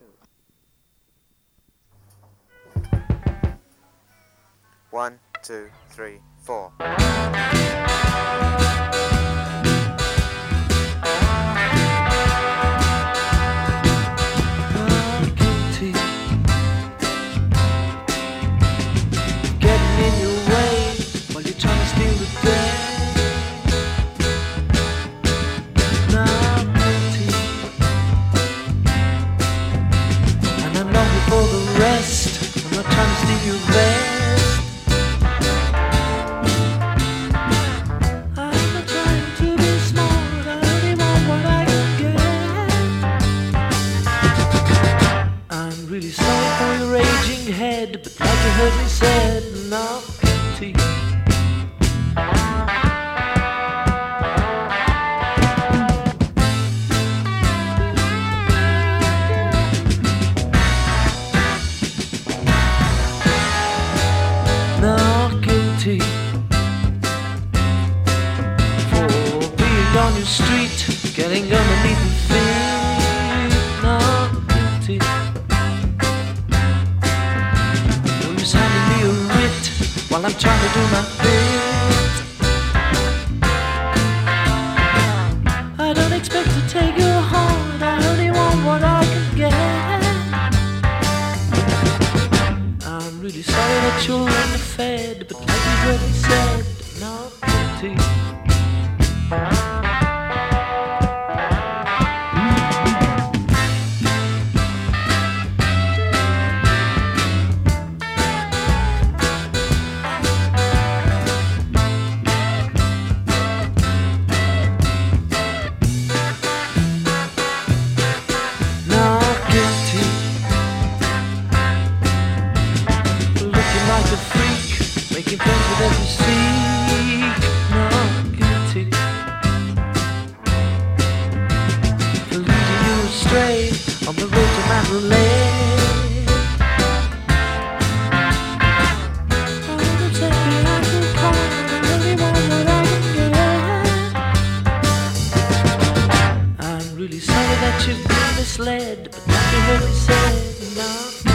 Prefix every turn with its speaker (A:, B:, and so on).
A: 1, 2, 3, 4.
B: Really sorry for your raging head, but like you heard me said, naughty. Not guilty for being on your street, getting underneath the feet. Not guilty. Handing me a writ while I'm trying to do my bit. I don't expect to take your heart, I only want what I can get. I'm really sorry that you're underfed, but like you heard me said, not guilty. Like a freak, making friends with every seek. Not guilty for leading you astray on the road to Mandalay. I'm saying I feel cold, I really want what I can get. I'm really sorry that you've been misled, but like you heard me say, no.